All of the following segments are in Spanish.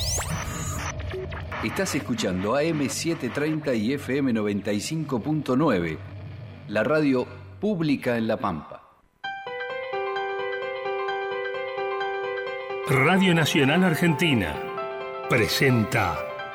Estás escuchando AM730 y FM 95.9, la radio pública en La Pampa. Radio Nacional Argentina presenta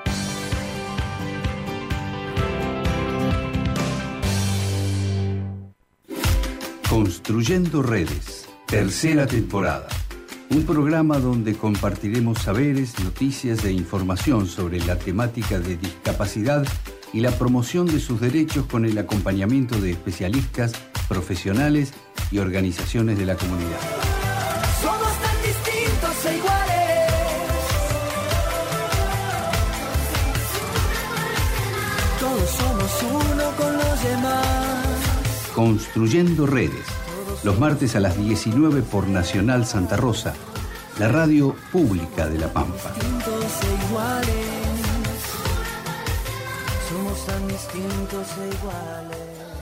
Construyendo Redes, tercera temporada. Un programa donde compartiremos saberes, noticias e información sobre la temática de discapacidad y la promoción de sus derechos con el acompañamiento de especialistas, profesionales y organizaciones de la comunidad. Somos tan distintos e iguales. Todos somos uno con los demás. Construyendo Redes, los martes a las 19 por Nacional Santa Rosa, la radio pública de La Pampa. Distintos e iguales. Somos tan distintos e iguales.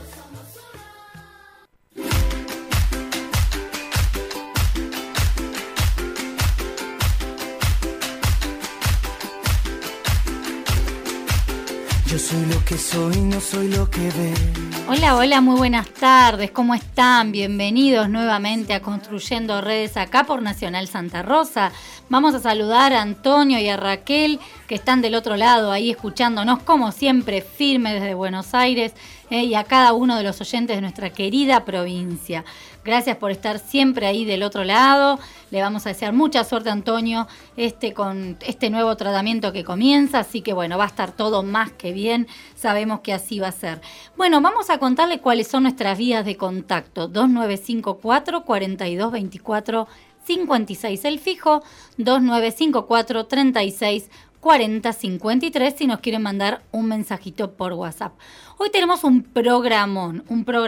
Yo soy lo que soy, no soy lo que ve. Hola, hola, muy buenas tardes, ¿cómo están? Bienvenidos nuevamente a Construyendo Redes acá por Nacional Santa Rosa. Vamos a saludar a Antonio y a Raquel que están del otro lado ahí escuchándonos como siempre firme desde Buenos Aires y a cada uno de los oyentes de nuestra querida provincia. Gracias por estar siempre ahí del otro lado. Le vamos a desear mucha suerte a Antonio con este nuevo tratamiento que comienza. Así que bueno, va a estar todo más que bien. Sabemos que así va a ser. Bueno, vamos a contarle cuáles son nuestras vías de contacto. 2954 4224 56 el fijo, 2954 36 40 53 si nos quieren mandar un mensajito por WhatsApp. Hoy tenemos un programón.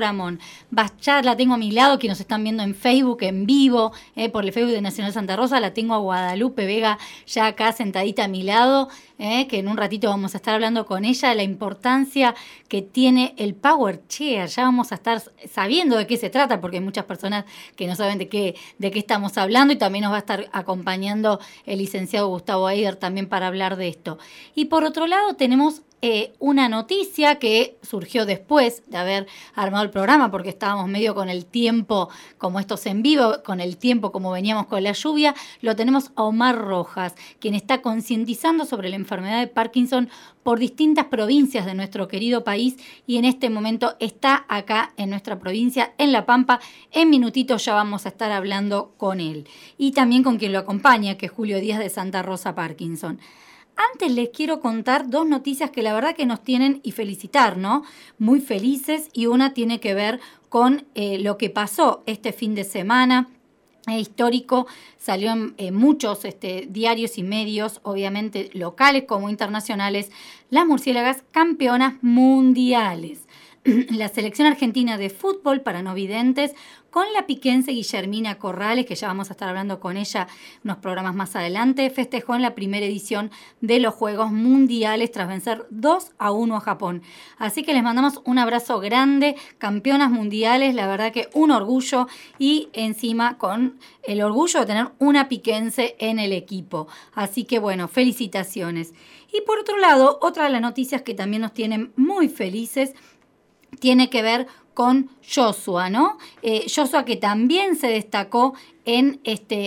La tengo a mi lado, que nos están viendo en Facebook en vivo, por el Facebook de Nacional Santa Rosa. La tengo a Guadalupe Vega ya acá sentadita a mi lado, que en un ratito vamos a estar hablando con ella de la importancia que tiene el Power Chair. Ya vamos a estar sabiendo de qué se trata, porque hay muchas personas que no saben de qué estamos hablando, y también nos va a estar acompañando el licenciado Gustavo Eider también para hablar de esto. Y por otro lado tenemos una noticia que surgió después de haber armado el programa, porque estábamos medio con el tiempo, como estos en vivo, con el tiempo como veníamos con la lluvia. Lo tenemos a Omar Rojas, quien está concientizando sobre la enfermedad de Parkinson por distintas provincias de nuestro querido país, y en este momento está acá en nuestra provincia, en La Pampa. En minutitos ya vamos a estar hablando con él, y también con quien lo acompaña, que es Julio Díaz de Santa Rosa Parkinson. Antes les quiero contar dos noticias que la verdad que nos tienen, y felicitar, ¿no? Muy felices, y una tiene que ver con lo que pasó este fin de semana. Histórico, salió en muchos diarios y medios, obviamente locales como internacionales, las murciélagas campeonas mundiales. La selección argentina de fútbol para no videntes, con la piquense Guillermina Corrales, que ya vamos a estar hablando con ella unos programas más adelante, festejó en la primera edición de los Juegos Mundiales tras vencer 2-1 a Japón. Así que les mandamos un abrazo grande, campeonas mundiales, la verdad que un orgullo, y encima con el orgullo de tener una piquense en el equipo. Así que bueno, felicitaciones. Y por otro lado, otra de las noticias que también nos tienen muy felices tiene que ver con Joshua, ¿no? Joshua, que también se destacó en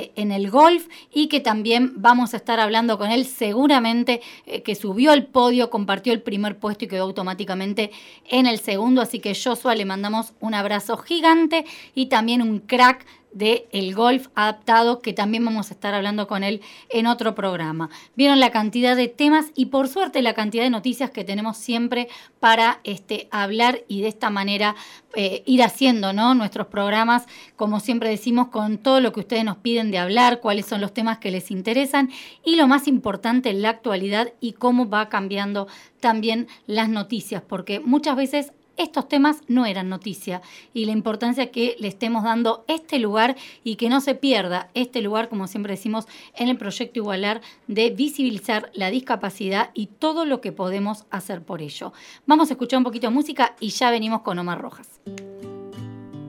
el golf, y que también vamos a estar hablando con él seguramente, que subió al podio, compartió el primer puesto y quedó automáticamente en el segundo. Así que Joshua, le mandamos un abrazo gigante, y también un crack del golf adaptado, que también vamos a estar hablando con él en otro programa. Vieron la cantidad de temas y por suerte la cantidad de noticias que tenemos siempre para hablar, y de esta manera ir haciendo, ¿no?, nuestros programas, como siempre decimos, con todo lo que ustedes nos piden de hablar, cuáles son los temas que les interesan, y lo más importante, la actualidad y cómo va cambiando también las noticias, porque muchas veces estos temas no eran noticia, y la importancia que le estemos dando este lugar, y que no se pierda este lugar, como siempre decimos, en el proyecto Igualar, de visibilizar la discapacidad y todo lo que podemos hacer por ello. Vamos a escuchar un poquito de música y ya venimos con Omar Rojas.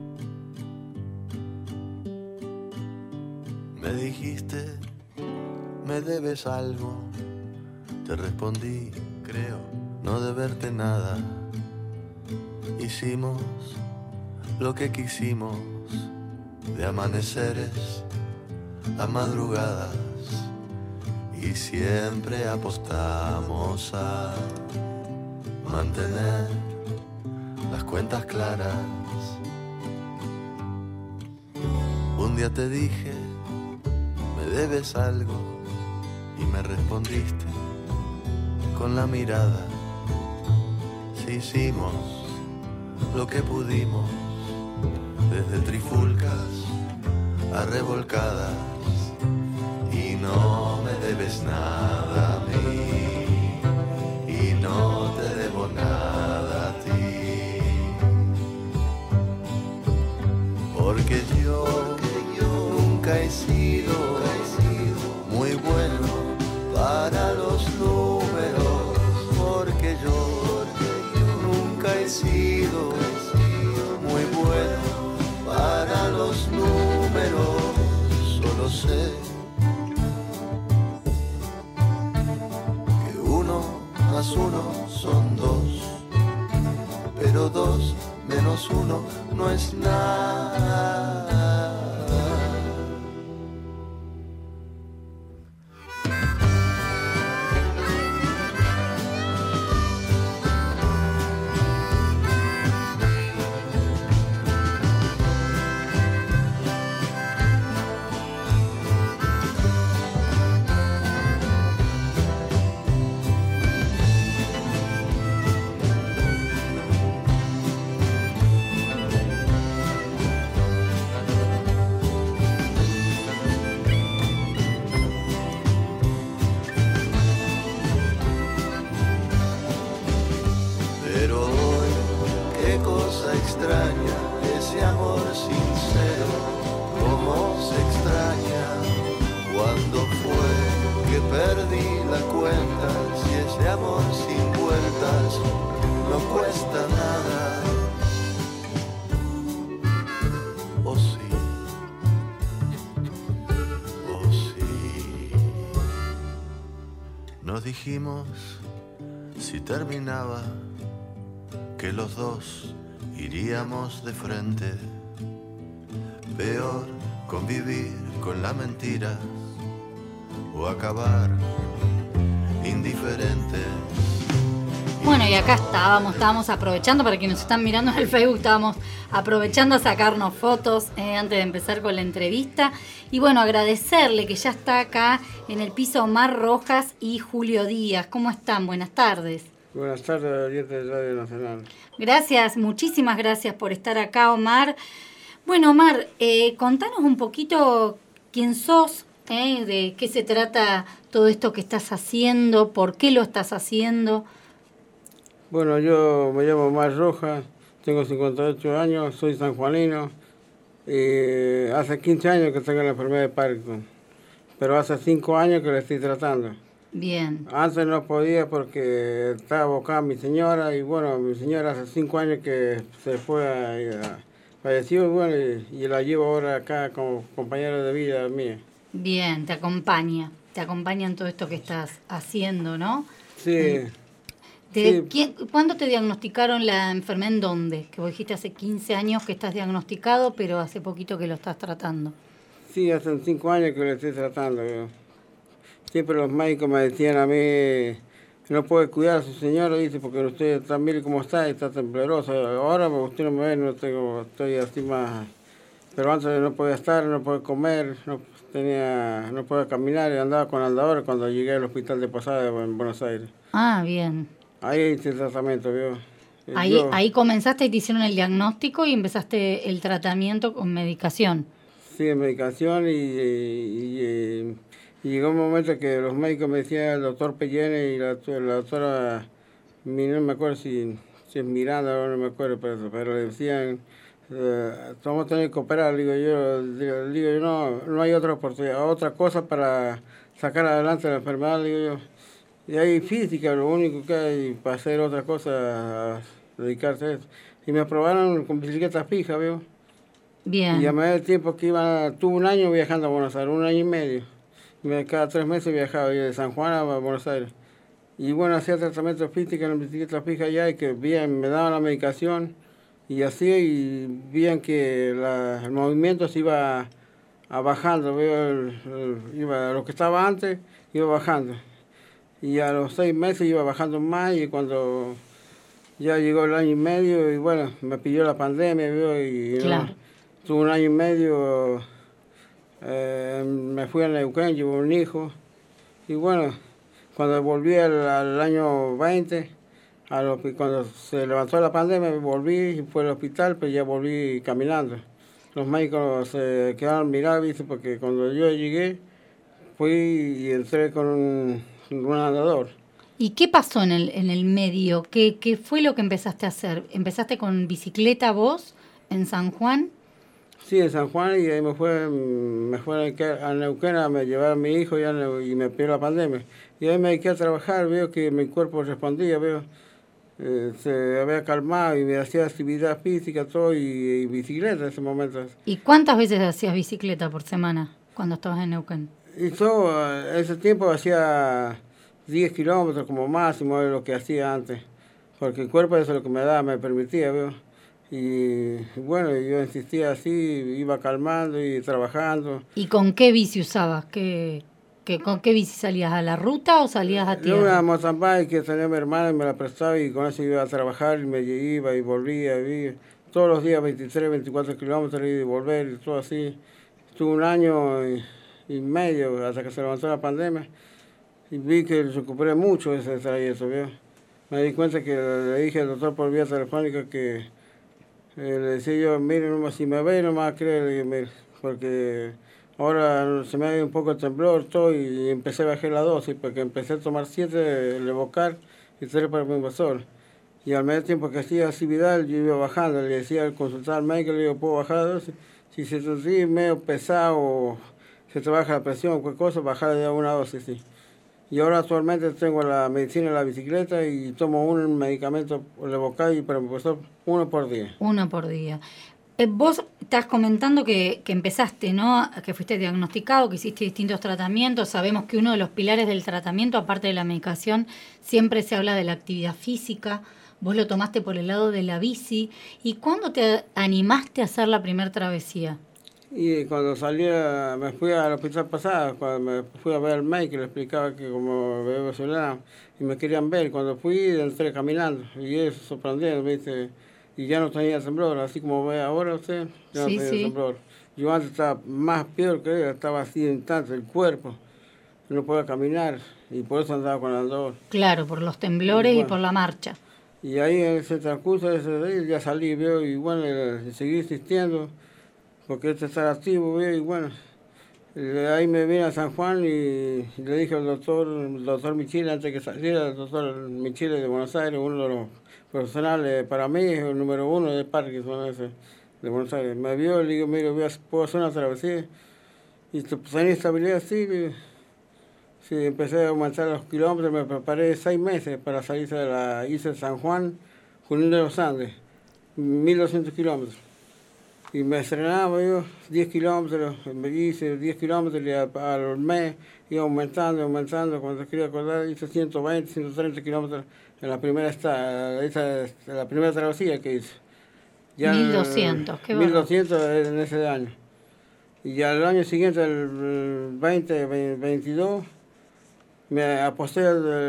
Me dijiste me debes algo. Te respondí, creo, no deberte nada. Hicimos lo que quisimos, de amaneceres a madrugadas, y siempre apostamos a mantener las cuentas claras. Un día te dije, me debes algo, y me respondiste con la mirada. Si hicimos lo que pudimos, desde trifulcas a revolcadas, y no me debes nada a mí, y no te debo nada a ti, porque yo nunca he sido muy bueno para los números, porque yo nunca he sido muy bueno para los números. Solo sé que 1 más 1 son 2, pero 2 menos 1 no es nada. Dijimos, si terminaba, que los dos iríamos de frente. Peor convivir con la mentira o acabar indiferentes. Bueno, y acá estábamos aprovechando, para quienes nos están mirando en el Facebook, estábamos aprovechando a sacarnos fotos antes de empezar con la entrevista. Y bueno, agradecerle que ya está acá en el piso Omar Rojas y Julio Díaz. ¿Cómo están? Buenas tardes. Buenas tardes, oyentes de Radio Nacional. Gracias, muchísimas gracias por estar acá, Omar. Bueno, Omar, contanos un poquito quién sos, de qué se trata todo esto que estás haciendo, por qué lo estás haciendo. Bueno, yo me llamo Omar Rojas, tengo 58 años, soy sanjuanino. Hace 15 años que tengo la enfermedad de Parkinson, pero hace 5 años que la estoy tratando. Bien. Antes no podía porque estaba abocada mi señora, y bueno, mi señora hace 5 años que se fue, falleció, y bueno, y la llevo ahora acá como compañera de vida mía. Bien, te acompaña en todo esto que estás haciendo, ¿no? Sí. ¿Cuándo te diagnosticaron la enfermedad? ¿En dónde? Que vos dijiste hace 15 años que estás diagnosticado, pero hace poquito que lo estás tratando. Sí, hace 5 años que lo estoy tratando. Siempre los médicos me decían a mí, no puede cuidar a su señora, dice, porque usted también como está tembloroso. Ahora usted no me ve, estoy así más. Pero antes no podía estar, no podía comer, no podía caminar, y andaba con andadores cuando llegué al hospital de Posada en Buenos Aires. Ah, bien. Ahí hice el tratamiento, ¿vio? Ahí comenzaste y te hicieron el diagnóstico y empezaste el tratamiento con medicación. Sí, medicación, y llegó un momento que los médicos me decían, el doctor Pellene y la doctora, no me acuerdo si es Miranda o no me acuerdo, pero le decían, vamos a tener que operar. Digo yo, no hay otra oportunidad, otra cosa para sacar adelante la enfermedad, digo yo. Y hay física, lo único que hay para hacer otra cosa, a dedicarse a eso. Y me aprobaron con bicicleta fija, ¿veo? Bien. Y a medida del tiempo que tuve 1 año viajando a Buenos Aires, 1 año y medio. Cada 3 meses viajaba yo de San Juan a Buenos Aires. Y bueno, hacía tratamiento físico en la bicicleta fija allá y que bien, me daban la medicación y así, y bien que el movimiento se iba bajando, veo iba, lo que estaba antes iba bajando. Y a los 6 meses iba bajando más y cuando ya llegó el año y medio y bueno, me pidió la pandemia, veo, y claro. No, tuve 1 año y medio, me fui a Neuquén, llevo un hijo y bueno, cuando volví al año 20, cuando se levantó la pandemia, volví y fui al hospital, pero ya volví caminando. Los médicos se quedaron mirados, ¿viste? Porque cuando yo llegué, fui y entré con un andador. ¿Y qué pasó en el medio? ¿Qué fue lo que empezaste a hacer? ¿Empezaste con bicicleta vos en San Juan? Sí, en San Juan, y ahí me fue a Neuquén a llevar a mi hijo y me pidió la pandemia. Y ahí me dediqué a trabajar, veo que mi cuerpo respondía, veo, se había calmado y me hacía actividad física, todo, y bicicleta en ese momento. ¿Y cuántas veces hacías bicicleta por semana cuando estabas en Neuquén? Y todo, ese tiempo hacía 10 kilómetros como máximo de lo que hacía antes, porque el cuerpo eso es lo que me permitía, veo. Y bueno, yo insistía así, iba calmando y trabajando. ¿Y con qué bici usabas? ¿Con qué bici salías? ¿A la ruta o salías a tierra? Una mountain bike que tenía mi hermana y me la prestaba y con eso iba a trabajar y me iba y volvía. Todos los días 23, 24 kilómetros y volver y todo así. Estuve 1 año y medio hasta que se levantó la pandemia y vi que recuperé mucho ese trayecto, ¿vio? Me di cuenta que le dije al doctor por vía telefónica que le decía yo, mire, si me ve no me va a creer, mire, porque ahora se me ha ido un poco el temblor todo y empecé a bajar la dosis porque empecé a tomar 7 Levocar y 3 para mi invasor. Y al medio tiempo que hacía actividad yo iba bajando, le decía al consultar al médico, le digo, ¿puedo bajar la dosis? Si se te siente medio pesado, se te baja la presión o cualquier cosa, bajar de 1 dosis, sí. Y ahora actualmente tengo la medicina en la bicicleta y tomo un medicamento Levocar y para mi profesor 1 por día. 1 por día. Vos estás comentando que empezaste, ¿no? Que fuiste diagnosticado, que hiciste distintos tratamientos. Sabemos que uno de los pilares del tratamiento, aparte de la medicación, siempre se habla de la actividad física. Vos lo tomaste por el lado de la bici. ¿Y cuándo te animaste a hacer la primera travesía? Y cuando salía, me fui al hospital pasado, cuando me fui a ver al médico, le explicaba que como bebé venezolano, y me querían ver. Cuando fui, entré caminando, y eso sorprendiendo, ¿viste? Y ya no tenía temblor, así como ve ahora usted, ya sí, no tenía temblor. Yo antes estaba más peor que él, estaba así en tanto el cuerpo, no podía caminar, y por eso andaba con el andador. Claro, por los temblores y por la marcha. Y ahí en ese transcurso ya salí, veo, y bueno, seguí insistiendo, porque estar activo, veo, y bueno, ahí me vine a San Juan y le dije al doctor Michile, antes que saliera, el doctor Michile de Buenos Aires, uno de los profesionales, para mí es el número 1 de Parkinson ese, de Buenos Aires. Me vio y le digo, mire, puedo hacer una travesía. Y tenía estabilidad, sí. Sí, empecé a aumentar los kilómetros, me preparé 6 meses para salir hice San Juan, Junín de los Andes, 1200 kilómetros. Y me estrenaba yo 10 kilómetros, me hice 10 kilómetros y al mes iba aumentando, cuando quería acordar hice 120, 130 kilómetros en la primera la primera travesía que hice. Ya 1200, qué 1200 en ese año. Y ya el año siguiente, el 2022, me aposté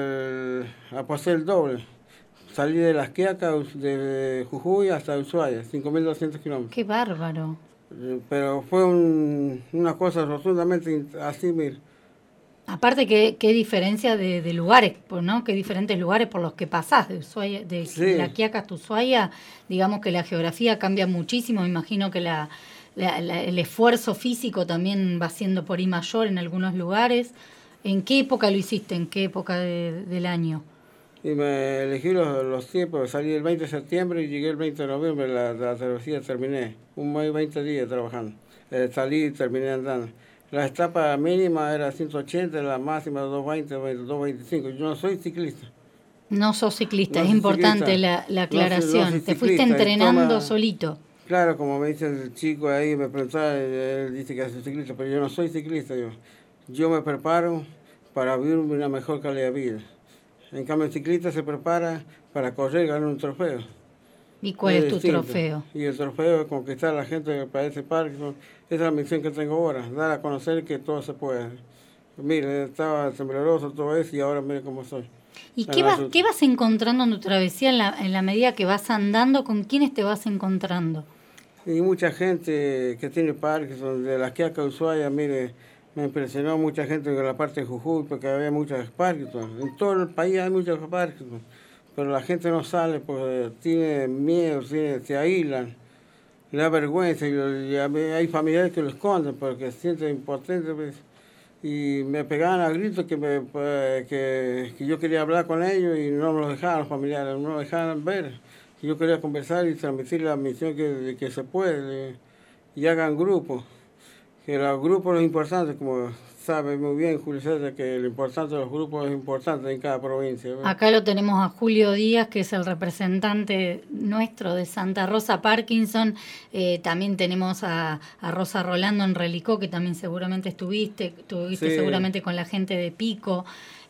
el doble. Salí de Las Quiacas, de Jujuy hasta Ushuaia, 5.200 kilómetros. ¡Qué bárbaro! Pero fue una cosa rotundamente así, mira. Aparte, qué diferencia de lugares, ¿no? Qué diferentes lugares por los que pasás de Ushuaia, de Sí. Las Quiacas hasta Ushuaia. Digamos que la geografía cambia muchísimo. Me imagino que el esfuerzo físico también va siendo por ahí mayor en algunos lugares. ¿En qué época lo hiciste? ¿En qué época del año? Y me elegí los tiempos, salí el 20 de septiembre y llegué el 20 de noviembre, la travesía terminé, 1 mes y 20 días trabajando, salí y terminé andando. La etapa mínima era 180, la máxima 220, 225, yo no soy ciclista. No sos ciclista, No es soy importante ciclista. la aclaración. No soy Te fuiste ciclista, entrenando solito. Claro, como me dice el chico ahí, me preguntaba, él dice que es ciclista, pero yo no soy ciclista, yo. yo me preparo para vivir una mejor calidad de vida. En cambio, el ciclista se prepara para correr y ganar un trofeo. ¿Y cuál es tu trofeo? Y el trofeo es conquistar a la gente que padece Parkinson. Esa es la misión que tengo ahora, dar a conocer que todo se puede. Mire, estaba tembloroso todo eso y ahora mire cómo soy. ¿Y qué vas encontrando en tu travesía en la medida que vas andando? ¿Con quiénes te vas encontrando? Y mucha gente que tiene Parkinson, de la Quiaca Ushuaia, mire, me impresionó mucha gente en la parte de Jujuy, porque había muchas Parkinson. En todo el país hay muchas Parkinson, pero la gente no sale porque tiene miedo, se aíslan, le da vergüenza, y hay familiares que lo esconden porque se sienten impotentes. Pues, y me pegaban a gritos que yo quería hablar con ellos y no me lo dejaban los familiares, no me lo dejaban ver. Yo quería conversar y transmitir la misión que se puede, y hagan grupos. Que los grupos es importante, como sabe muy bien Julio César, que lo importante de los grupos es importante en cada provincia, ¿verdad? Acá lo tenemos a Julio Díaz, que es el representante nuestro de Santa Rosa Parkinson. También tenemos a Rosa Rolando en Relicó, que también seguramente estuviste sí. Seguramente con la gente de Pico.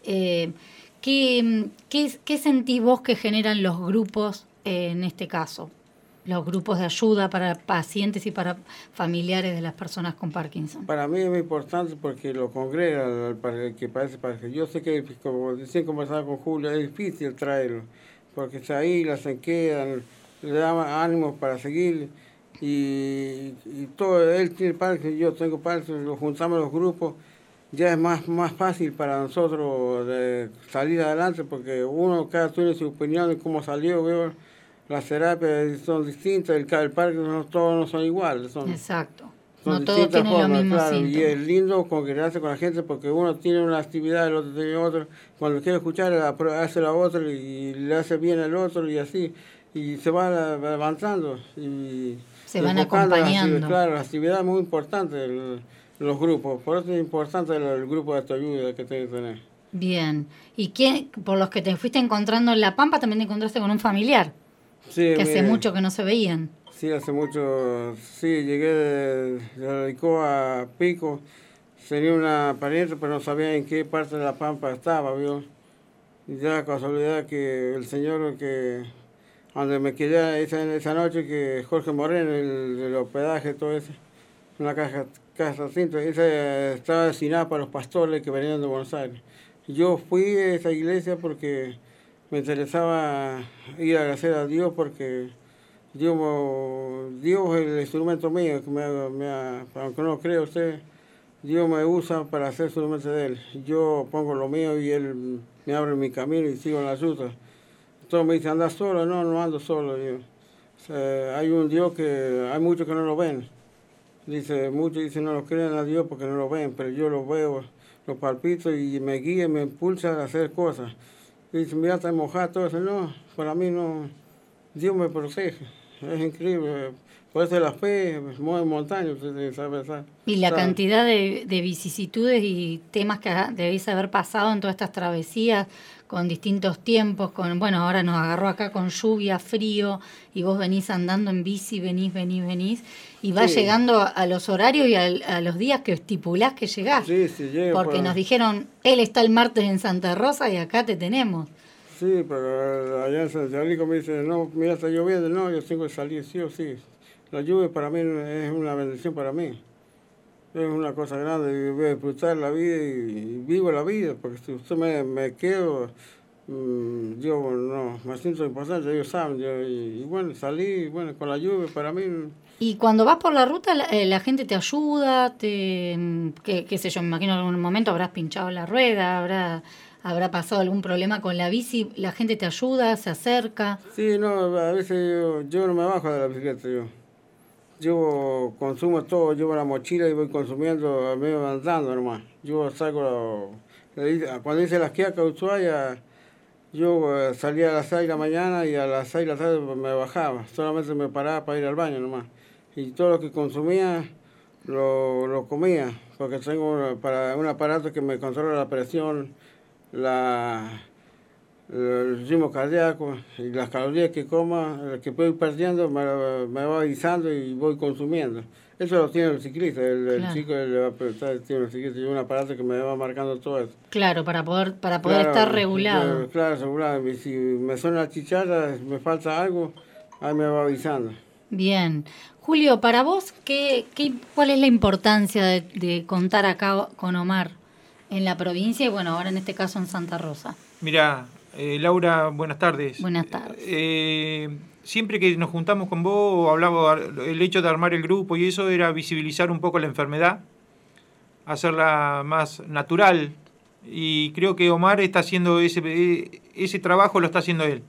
¿Qué sentís vos que generan los grupos en este caso? Los grupos de ayuda para pacientes y para familiares de las personas con Parkinson. Para mí es muy importante porque lo congrega para el que padece Parkinson. Yo sé que, como decía, conversaba con Julio, es difícil traerlo, porque se aíslan, se quedan, le da ánimo para seguir, y todo, él tiene Parkinson, yo tengo Parkinson, lo juntamos los grupos, ya es más fácil para nosotros de salir adelante, porque cada tiene su opinión de cómo salió, veo. Las terapias son distintas, el Parkinson todos no son iguales. Exacto. Son no todos tienen formas, los mismos claro, síntomas. Y es lindo congregarse con la gente porque uno tiene una actividad, el otro tiene otra. Cuando quiere escuchar, hace la otra y le hace bien el otro y así. Y se va levantando. Y se van acompañando. Claro, la actividad es muy importante, los grupos. Por eso es importante el grupo de autoayuda que tiene que tener. Bien. ¿Y por los que te fuiste encontrando en La Pampa, también te encontraste con un familiar? Sí, que hace mucho que no se veían. Sí, hace mucho. Sí, llegué de Relicó a Pico. Tenía una pariente, pero no sabía en qué parte de La Pampa estaba, ¿vio? Y ya la casualidad que el señor donde me quedé esa noche, que Jorge Moreno, el hospedaje, todo eso, una casa cinta, esa estaba destinada para los pastores que venían de Buenos Aires. Yo fui a esa iglesia porque me interesaba ir a agradecer a Dios porque Dios es el instrumento mío, aunque no cree usted, Dios me usa para hacer instrumento de Él. Yo pongo lo mío y Él me abre mi camino y sigo en la ruta. Todos me dicen, ¿andas solo? No ando solo. Hay un Dios que hay muchos que no lo ven. Muchos dicen no lo creen a Dios porque no lo ven, pero yo lo veo, lo palpito y me guía, me impulsa a hacer cosas. Dice, mira, está mojado todo eso. No, para mí no. Dios me protege. Es increíble. Por eso la fe mueve montañas, usted sabe. Y la cantidad de vicisitudes y temas que debéis haber pasado en todas estas travesías, con distintos tiempos, ahora nos agarró acá con lluvia, frío, y vos venís andando en bici, venís, y vas llegando a los horarios y a los días que estipulás que llegás. Sí, llego. Porque nos dijeron, él está el martes en Santa Rosa y acá te tenemos. Sí, pero allá en San Felipe me dice, no, mira, está lloviendo, no, yo tengo que salir, sí o sí. La lluvia para mí es una bendición para mí. Es una cosa grande, voy a disfrutar la vida y vivo la vida, porque si usted me quedo, yo no, me siento importante, ellos saben, salí, con la lluvia para mí. Y cuando vas por la ruta, la gente te ayuda, qué sé yo, me imagino en algún momento habrás pinchado la rueda, habrá pasado algún problema con la bici, la gente te ayuda, se acerca. Sí, no, a veces yo no me bajo de la bicicleta, yo consumo todo, llevo la mochila y voy consumiendo, me voy andando nomás. Yo salgo, cuando hice las Quiaca Ushuaia, yo salía a las 6 de la mañana y a las 6 de la tarde me bajaba, solamente me paraba para ir al baño nomás. Y todo lo que consumía lo comía, porque tengo un aparato que me controla la presión, la el ritmo cardíaco y las calorías que coma, que voy perdiendo, me va avisando y voy consumiendo. Eso lo tiene el ciclista, el chico le va a preguntar, tiene el ciclista y un aparato que me va marcando todo eso. Claro, para poder estar regulado. Claro, regulado. Y si me suena la chicharra, me falta algo, ahí me va avisando. Bien. Julio, para vos, ¿cuál es la importancia de contar acá con Omar en la provincia y bueno, ahora en este caso en Santa Rosa? Mirá, Laura, buenas tardes. Buenas tardes. Siempre que nos juntamos con vos, hablaba el hecho de armar el grupo y eso era visibilizar un poco la enfermedad, hacerla más natural. Y creo que Omar está haciendo ese trabajo, lo está haciendo él.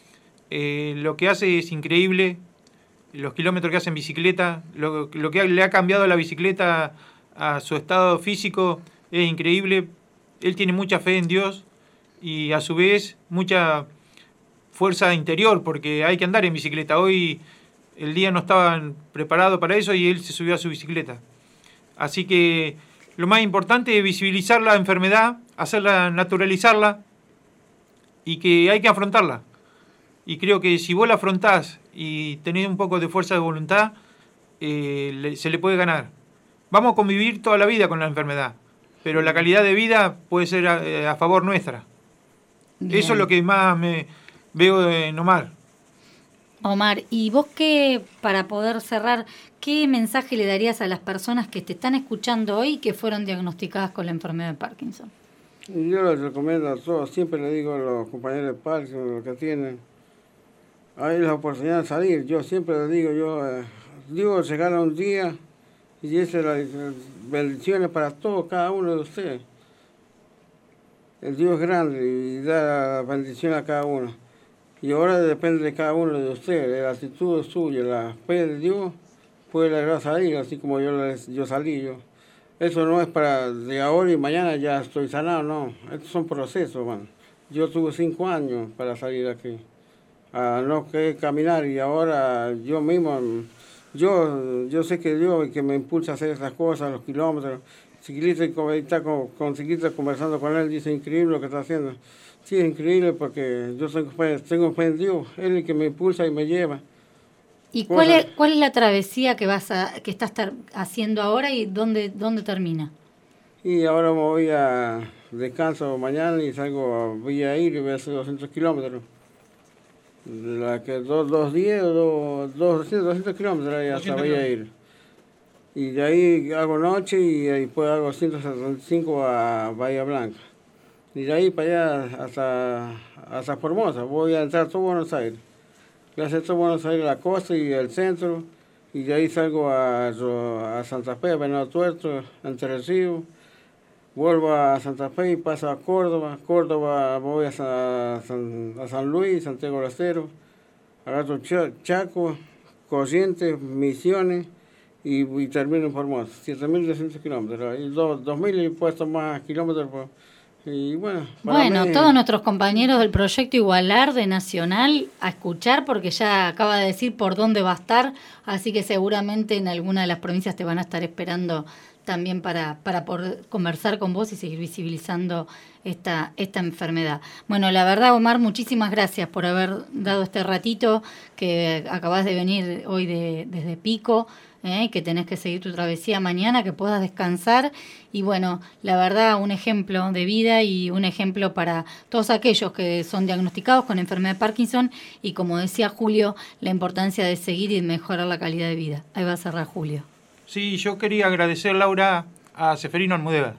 Lo que hace es increíble, los kilómetros que hace en bicicleta, lo que le ha cambiado la bicicleta a su estado físico es increíble. Él tiene mucha fe en Dios y a su vez mucha fuerza interior, porque hay que andar en bicicleta. Hoy el día no estaban preparados para eso y él se subió a su bicicleta. Así que lo más importante es visibilizar la enfermedad, hacerla, naturalizarla y que hay que afrontarla. Y creo que si vos la afrontás y tenés un poco de fuerza de voluntad, se le puede ganar. Vamos a convivir toda la vida con la enfermedad, pero la calidad de vida puede ser a favor nuestra. Bien. Eso es lo que más me veo en Omar. Omar, ¿y vos para poder cerrar, qué mensaje le darías a las personas que te están escuchando hoy y que fueron diagnosticadas con la enfermedad de Parkinson? Yo les recomiendo a todos, siempre le digo a los compañeros de Parkinson, los que tienen, hay la oportunidad de salir. Yo siempre les digo, Dios regala un día y esa es la bendiciones para todos, cada uno de ustedes. El Dios es grande y da la bendición a cada uno. Y ahora depende de cada uno de ustedes, la actitud suya, la fe de Dios puede lograr salir, así como yo salí. Eso no es para de ahora y mañana ya estoy sanado, no. Estos son procesos, man. Yo tuve 5 años para salir aquí, a no querer caminar y ahora yo mismo, yo sé que Dios es el que me impulsa a hacer esas cosas, los kilómetros. Ciclista, está con ciclista conversando con él, dice increíble lo que está haciendo. Sí, es increíble porque yo tengo fe en Dios, Él es el que me impulsa y me lleva. ¿Y cuál es la travesía que estás haciendo ahora y dónde termina? Y ahora me voy a descanso mañana y voy a ir y voy a hacer 200 kilómetros. La que 2 días, 200 kilómetros ahí hasta voy a ir. Y de ahí hago noche y después hago 175 a Bahía Blanca. Y de ahí para allá hasta Formosa. Voy a entrar a todo Buenos Aires. Voy a hacer todo Buenos Aires, la costa y el centro. Y de ahí salgo a Santa Fe, a Venado Tuerto, Entre Ríos. Vuelvo a Santa Fe y paso a Córdoba. Córdoba voy a San Luis, Santiago del Estero. Agarro Chaco, Corrientes, Misiones. Y termino en Formosa, 7.200 kilómetros, y 2.000 y puesto más kilómetros. Y bueno, todos nuestros compañeros del proyecto Igualar de Nacional a escuchar, porque ya acaba de decir por dónde va a estar, así que seguramente en alguna de las provincias te van a estar esperando también para poder conversar con vos y seguir visibilizando esta enfermedad. Bueno, la verdad, Omar, muchísimas gracias por haber dado este ratito que acabás de venir hoy desde Pico, que tenés que seguir tu travesía mañana, que puedas descansar. Y bueno, la verdad, un ejemplo de vida y un ejemplo para todos aquellos que son diagnosticados con enfermedad de Parkinson y, como decía Julio, la importancia de seguir y mejorar la calidad de vida. Ahí va a cerrar Julio. Sí, yo quería agradecer, Laura, a Seferino Almudévar,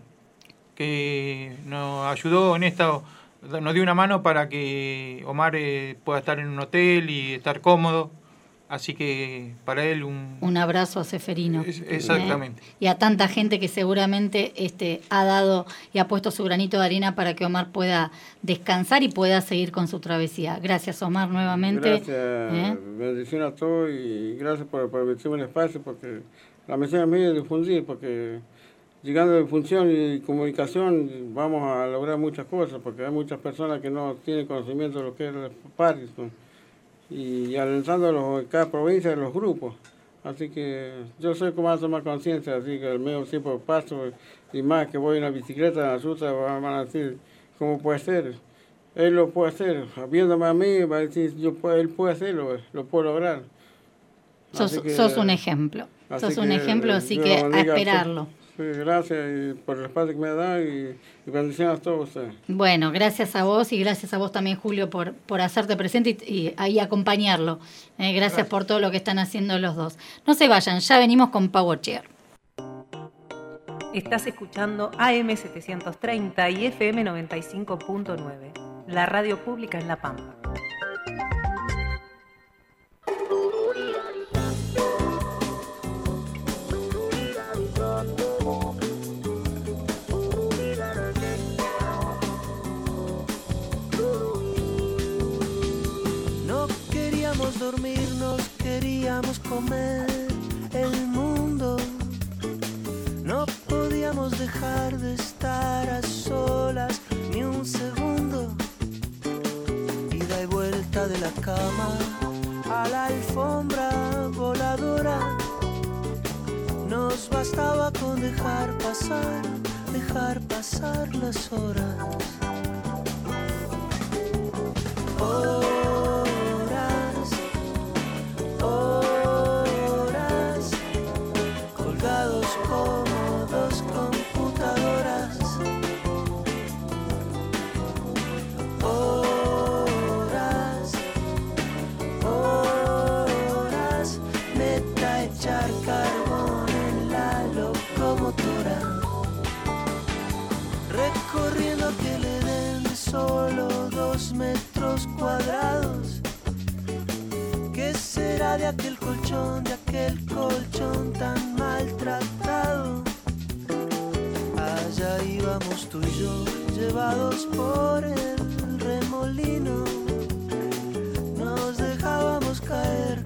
que nos ayudó en esto, nos dio una mano para que Omar pueda estar en un hotel y estar cómodo. Así que para él un abrazo a Seferino. Exactamente. Y a tanta gente que seguramente ha dado y ha puesto su granito de arena para que Omar pueda descansar y pueda seguir con su travesía. Gracias, Omar, nuevamente. Gracias, bendición a todos y gracias por permitirme el espacio, porque la misión es mía de difundir, porque llegando a difusión y comunicación vamos a lograr muchas cosas, porque hay muchas personas que no tienen conocimiento de lo que es el Parkinson. Y alentando cada provincia de los grupos. Así que yo soy como a tomar conciencia, así que el medio tiempo paso y más que voy en la bicicleta, en la ruta, van a decir cómo puede ser. él lo puede hacer. Viéndome a mí, va a decir, él puede hacerlo, lo puedo lograr. Sos un ejemplo. Sos un ejemplo, así que a esperarlo. Sí, gracias por el espacio que me ha dado y bendiciones a todos ustedes. Bueno, gracias a vos y gracias a vos también, Julio, por hacerte presente y ahí acompañarlo. Gracias por todo lo que están haciendo los dos. No se vayan, ya venimos con Power Cheer. Estás escuchando AM 730 y FM 95.9, la radio pública en La Pampa. No queríamos dormirnos, queríamos comer el mundo. No podíamos dejar de estar a solas ni un segundo. Ida y vuelta de la cama a la alfombra voladora. Nos bastaba con dejar pasar las horas. Horas, colgados como dos computadoras. Horas, neta echar carbón en la locomotora. Recorriendo que le den solo 2 metros cuadrados. ¿Qué será de aquel colchón tan maltratado? Allá íbamos tú y yo, llevados por el remolino. Nos dejábamos caer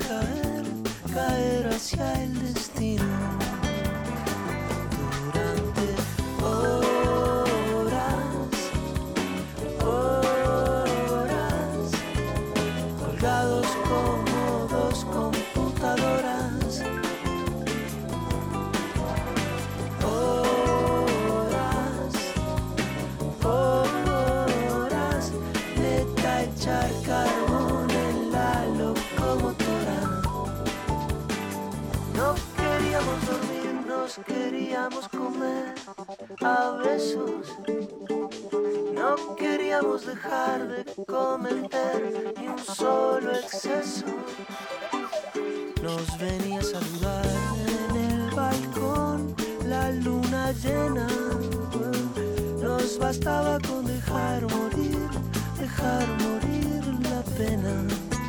hacia el destino. Durante horas, colgados como dos computadoras. Horas, neta echar carbón en la locomotora. No queríamos dormirnos, queríamos comer a besos. No queríamos dejar de cometer ni un solo exceso. Nos venía a saludar en el balcón la luna llena. Nos bastaba con dejar morir la pena.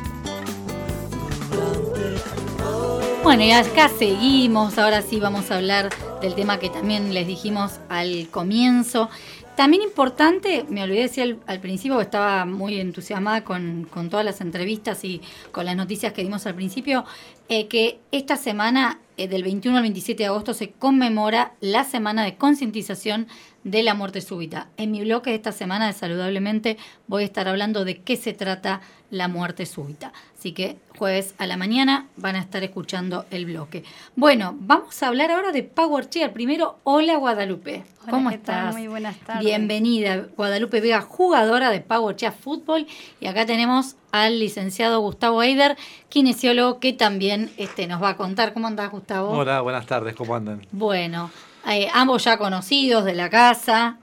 Bueno, y acá seguimos. Ahora sí vamos a hablar del tema que también les dijimos al comienzo. También importante, me olvidé decir al principio, que estaba muy entusiasmada con todas las entrevistas y con las noticias que dimos al principio, que esta semana, del 21 al 27 de agosto, se conmemora la semana de concientización de la muerte súbita. En mi bloque de esta semana de Saludablemente voy a estar hablando de qué se trata la muerte súbita. Así que jueves a la mañana van a estar escuchando el bloque. Bueno, vamos a hablar ahora de Power Cheer. Primero, hola Guadalupe. Hola, ¿Cómo ¿qué estás? tal? Muy buenas tardes. Bienvenida, Guadalupe Vega, jugadora de Power Cheer Fútbol. Y acá tenemos al licenciado Gustavo Eider, kinesiólogo, que también nos va a contar. ¿Cómo andás, Gustavo? Hola, buenas tardes, ¿cómo andan? Bueno, ambos ya conocidos de la casa,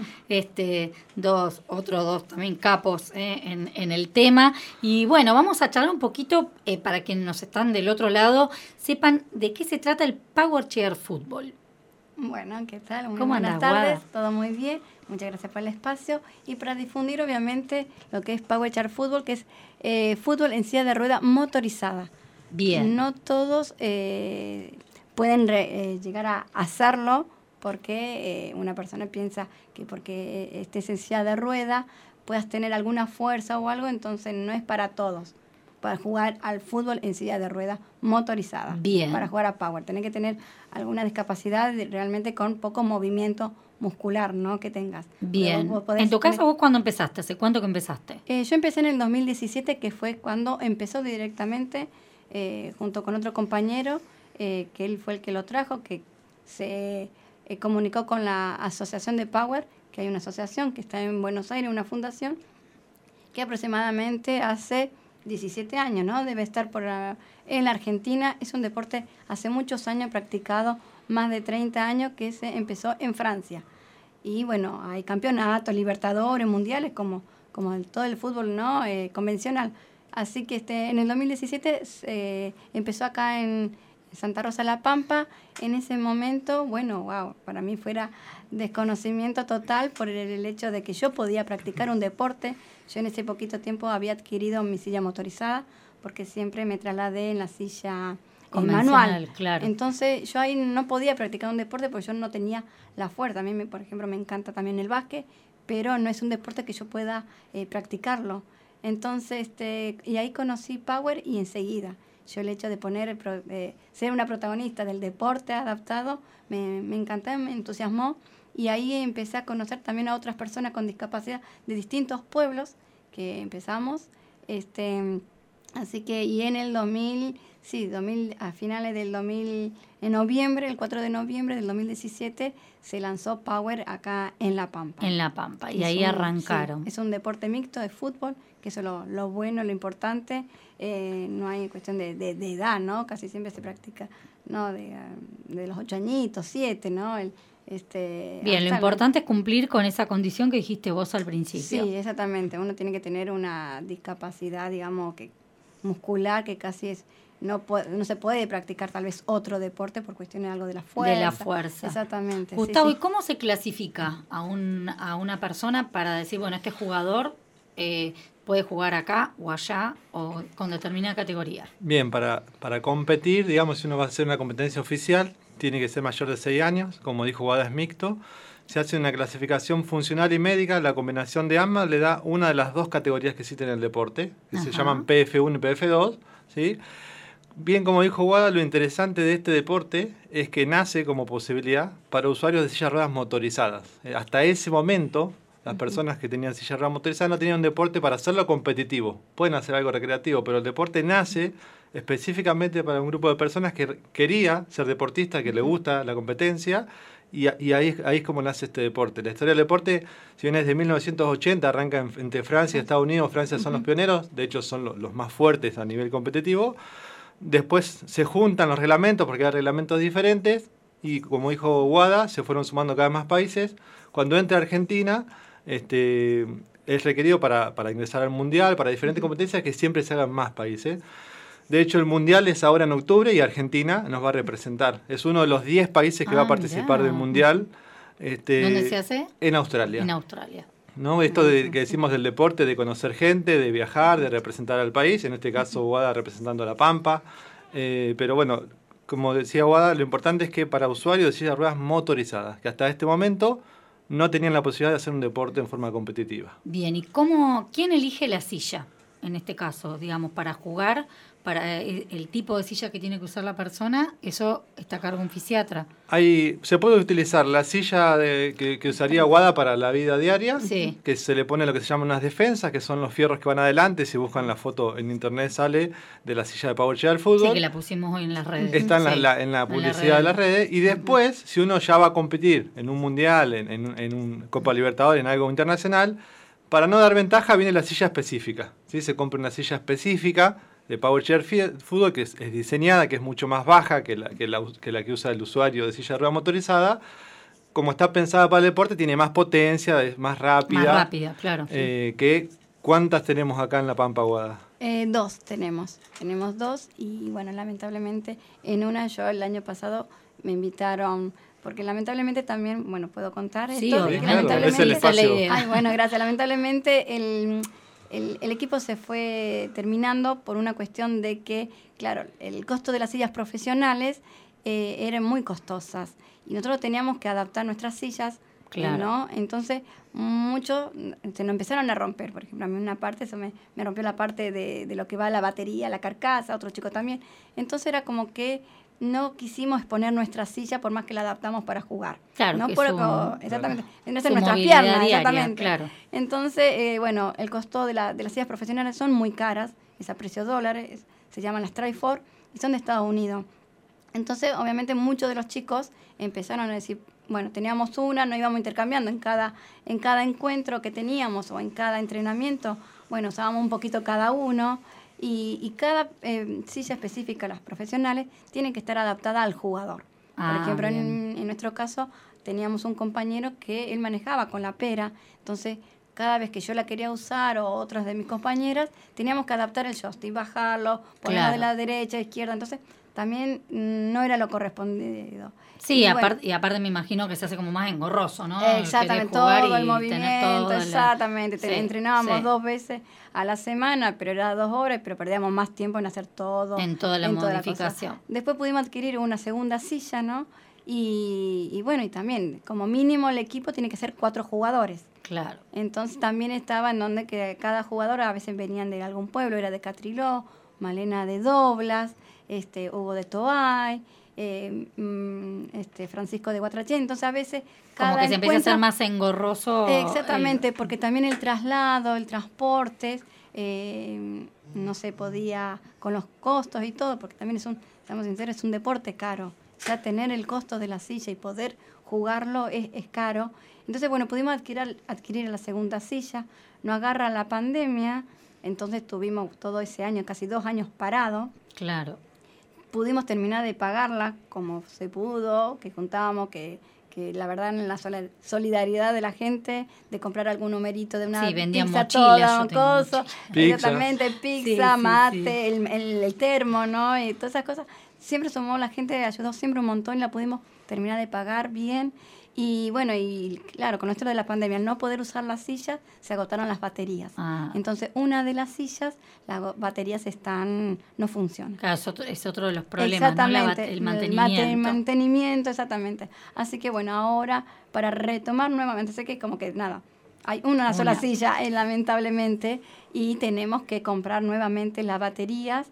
otros dos también capos en el tema. Y bueno, vamos a charlar un poquito para quienes nos están del otro lado, sepan de qué se trata el Power Cheer Fútbol. Bueno, ¿qué tal? Muy ¿Cómo buenas andás, tardes, Guada? todo muy bien. Muchas gracias por el espacio. Y para difundir, obviamente, lo que es Power Cheer Fútbol, que es fútbol en silla de rueda motorizada. Bien. No todos pueden llegar a hacerlo porque una persona piensa que porque estés en silla de rueda puedas tener alguna fuerza o algo, entonces no es para todos. Para jugar al fútbol en silla de rueda motorizada. Bien. Para jugar a Power. Tenés que tener alguna discapacidad realmente con poco movimiento muscular, ¿no? Que tengas. Bien. Vos podés En tu tener- caso, ¿vos cuándo empezaste? ¿Hace cuánto que empezaste? Yo empecé en el 2017, que fue cuando empezó directamente, junto con otro compañero, que él fue el que lo trajo, que se comunicó con la Asociación de Power, que hay una asociación que está en Buenos Aires, una fundación, que aproximadamente hace 17 años, ¿no? Debe estar en la Argentina. Es un deporte hace muchos años practicado, más de 30 años, que se empezó en Francia. Y bueno, hay campeonatos, libertadores, mundiales, como todo el fútbol, ¿no? Convencional. Así que en el 2017 empezó acá en Santa Rosa La Pampa. En ese momento, bueno, wow, para mí fuera desconocimiento total por el hecho de que yo podía practicar un deporte. Yo en ese poquito tiempo había adquirido mi silla motorizada, porque siempre me trasladé en la silla manual. Claro. Entonces yo ahí no podía practicar un deporte porque yo no tenía la fuerza. A mí, por ejemplo, me encanta también el básquet, pero no es un deporte que yo pueda practicarlo. Entonces, y ahí conocí Power y enseguida. Yo el hecho de ser una protagonista del deporte adaptado me encantó, me entusiasmó, y ahí empecé a conocer también a otras personas con discapacidad de distintos pueblos que empezamos. Así que, y en el 2000, a finales del 2000, en noviembre, el 4 de noviembre del 2017, se lanzó Power acá en La Pampa. En La Pampa, y ahí arrancaron. Sí, es un deporte mixto de fútbol, que eso es lo bueno, lo importante. No hay cuestión de edad, ¿no? Casi siempre se practica, ¿no? De los 8 añitos, 7, ¿no? Bien, lo importante es cumplir con esa condición que dijiste vos al principio. Sí, exactamente. Uno tiene que tener una discapacidad, digamos, muscular, que casi no se puede practicar tal vez otro deporte por cuestiones algo de la fuerza. De la fuerza. Exactamente. Gustavo, sí. ¿Y cómo se clasifica a una persona para decir, bueno, este jugador puede jugar acá o allá o con determinada categoría? Bien, para competir, digamos, si uno va a hacer una competencia oficial, tiene que ser mayor de 6 años, como dijo Guada, es mixto. Se hace una clasificación funcional y médica, la combinación de ambas le da una de las dos categorías que existen en el deporte, que se llaman PF1 y PF2, ¿sí? Bien, como dijo Guada, lo interesante de este deporte es que nace como posibilidad para usuarios de sillas de ruedas motorizadas. Hasta ese momento, las personas que tenían silla de ruedas motorizadas no tenían un deporte para hacerlo competitivo. Pueden hacer algo recreativo, pero el deporte nace específicamente para un grupo de personas que quería ser deportista, que le gusta la competencia, y ahí es como nace este deporte. La historia del deporte, si bien es de 1980, arranca entre Francia y Estados Unidos. Francia son los pioneros, de hecho son los más fuertes a nivel competitivo. Después se juntan los reglamentos, porque hay reglamentos diferentes, y como dijo Guada, se fueron sumando cada vez más países. Cuando entra Argentina, es requerido para ingresar al Mundial, para diferentes competencias, que siempre se hagan más países. De hecho, el Mundial es ahora en octubre y Argentina nos va a representar. Es uno de los 10 países que va a participar del Mundial. ¿Dónde se hace? En Australia. En Australia. ¿No? Esto que decimos del deporte, de conocer gente, de viajar, de representar al país, en este caso Guada representando a La Pampa. Pero bueno, como decía Guada, lo importante es que para usuarios de sillas de ruedas motorizadas, que hasta este momento no tenían la posibilidad de hacer un deporte en forma competitiva. Bien, ¿y quién elige la silla, en este caso, digamos, para jugar? Para el tipo de silla que tiene que usar la persona, eso está a cargo de un fisiatra. Se puede utilizar la silla que usaría Guada para la vida diaria, sí, que se le pone lo que se llaman unas defensas, que son los fierros que van adelante. Si buscan la foto en internet sale de la silla de Power Chair Fútbol. Sí, que la pusimos hoy en las redes. Está en la publicidad de las redes. Y después, si uno ya va a competir en un mundial, en un Copa Libertadores, en algo internacional, para no dar ventaja viene la silla específica, ¿sí? Se compra una silla específica de Power Chair Fútbol, que es diseñada, que es mucho más baja que la que usa el usuario de silla de rueda motorizada. Como está pensada para el deporte, tiene más potencia, es más rápida. Más rápida, claro. ¿Cuántas tenemos acá en La Pampa, Guada? 2 tenemos 2, y bueno, lamentablemente en una, yo el año pasado me invitaron, porque lamentablemente también, bueno, puedo contar sí, esto. Sí, claro, es el espacio. Ay, bueno, gracias. Lamentablemente el equipo se fue terminando por una cuestión de que, claro, el costo de las sillas profesionales eran muy costosas y nosotros teníamos que adaptar nuestras sillas, claro, ¿no? Entonces, muchos se nos empezaron a romper. Por ejemplo, a mí una parte, eso me rompió la parte de lo que va a la batería, la carcasa, otro chico también. Entonces era como que no quisimos exponer nuestra silla por más que la adaptamos para jugar. Claro, no que exactamente, no es su nuestras movilidad piernas, diaria, exactamente. Claro. Entonces, bueno, el costo de las sillas profesionales son muy caras, es a precio dólares, se llaman las Tri-4 y son de Estados Unidos. Entonces, obviamente, muchos de los chicos empezaron a decir, bueno, teníamos una, nos íbamos intercambiando en cada encuentro que teníamos o en cada entrenamiento, bueno, usábamos un poquito cada uno y cada silla específica, las profesionales, tienen que estar adaptada al jugador. Por ejemplo, en nuestro caso, teníamos un compañero que él manejaba con la pera, entonces cada vez que yo la quería usar o otras de mis compañeras, teníamos que adaptar el joystick, bajarlo, ponerlo de la derecha, izquierda, entonces también no era lo correspondido. Sí, y aparte me imagino que se hace como más engorroso, ¿no? Exactamente, todo el movimiento, exactamente. Entrenábamos 2 veces a la semana, pero era 2 horas, pero perdíamos más tiempo en hacer todo. En toda la modificación. Después pudimos adquirir una segunda silla, ¿no? Y bueno, y también, como mínimo el equipo tiene que ser 4 jugadores. Claro. Entonces también estaba en donde que cada jugador a veces venían de algún pueblo, era de Catriló, Malena de Doblas, Hugo de Toay, Francisco de Guatraché, entonces a veces como que se empieza a hacer más engorroso. Exactamente, porque también el traslado, el transporte, no se podía con los costos y todo, porque también seamos sinceros, es un deporte caro. Ya tener el costo de la silla y poder jugarlo es caro. Entonces, bueno, pudimos adquirir la segunda silla, nos agarra la pandemia, entonces tuvimos todo ese año, casi 2 años parado. Claro. Pudimos terminar de pagarla como se pudo, que juntábamos, que la verdad en la solidaridad de la gente, de comprar algún numerito de una vendían pizza mochilas, toda, exactamente, pizza, mate, el termo, ¿no? Y todas esas cosas. Siempre sumó, la gente ayudó siempre un montón y la pudimos terminar de pagar bien. Y bueno, y claro, con esto de la pandemia, al no poder usar las sillas, se agotaron las baterías. Entonces, una de las sillas, las baterías no funcionan. Claro, es otro de los problemas, exactamente, ¿no? El mantenimiento. El mantenimiento, exactamente. Así que bueno, ahora, para retomar nuevamente, sé que como que nada, hay una sola silla, lamentablemente, y tenemos que comprar nuevamente las baterías,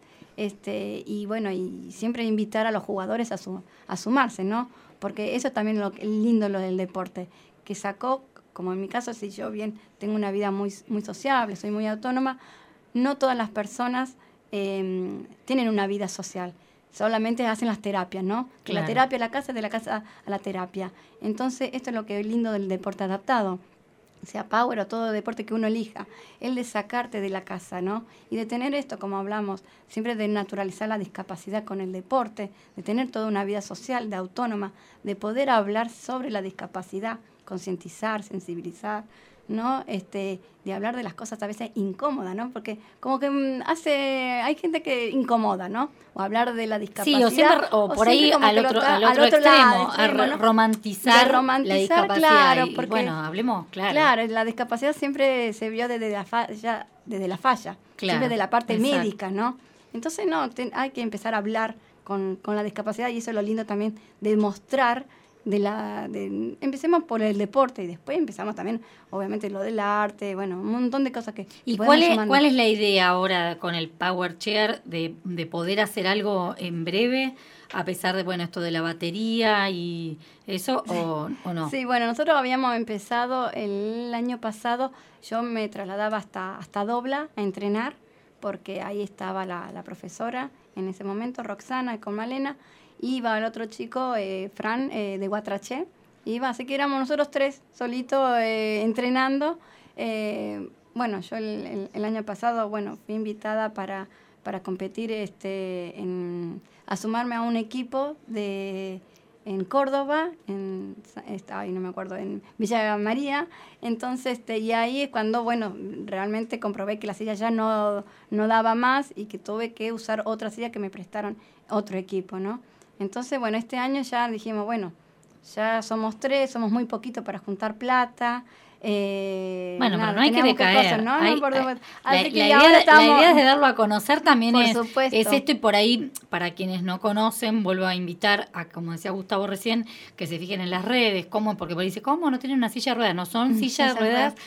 y bueno, y siempre invitar a los jugadores a sumarse, ¿no? Porque eso también es lo lindo lo del deporte, que sacó, como en mi caso, si yo bien tengo una vida muy, muy sociable, soy muy autónoma, no todas las personas tienen una vida social, solamente hacen las terapias, ¿no? De la terapia a la casa, de la casa a la terapia. Entonces, esto es lo que es lindo del deporte adaptado, sea power o todo deporte que uno elija, el de sacarte de la casa, ¿no? Y de tener esto, como hablamos, siempre de naturalizar la discapacidad con el deporte, de tener toda una vida social, de autónoma, de poder hablar sobre la discapacidad, concientizar, sensibilizar, ¿no? De hablar de las cosas a veces incómodas, ¿no? Porque como que hay gente que incomoda, ¿no? O hablar de la discapacidad. Sí, o por ahí al otro extremo, ¿no? romantizar la discapacidad. Claro, y, porque, bueno, hablemos, claro. Claro, la discapacidad siempre se vio desde la falla, siempre de la parte médica, ¿no? Entonces, hay que empezar a hablar con la discapacidad y eso es lo lindo también de mostrar empecemos por el deporte y después empezamos también, obviamente, lo del arte, bueno, un montón de cosas que ¿Y cuál es la idea ahora con el Power Chair de poder hacer algo en breve, a pesar de, bueno, esto de la batería y eso, o no? Sí, bueno, nosotros habíamos empezado el año pasado, yo me trasladaba hasta Dobla a entrenar, porque ahí estaba la profesora en ese momento, Roxana, con Malena. Iba el otro chico, Fran, de Guatraché, así que éramos nosotros 3 solitos entrenando. Bueno, yo el año pasado, bueno, fui invitada para competir, a sumarme a un equipo en Córdoba, no me acuerdo, en Villa María. Entonces, y ahí es cuando, bueno, realmente comprobé que la silla ya no daba más y que tuve que usar otra silla que me prestaron otro equipo, ¿no? Entonces, bueno, este año ya dijimos, bueno, ya somos 3, somos muy poquitos para juntar plata. Bueno, pero no hay que decaer. La idea es de darlo a conocer también es esto, y por ahí, para quienes no conocen, vuelvo a invitar a, como decía Gustavo recién, que se fijen en las redes, porque por ahí dice, ¿cómo no tienen una silla de ruedas? No son sillas de ruedas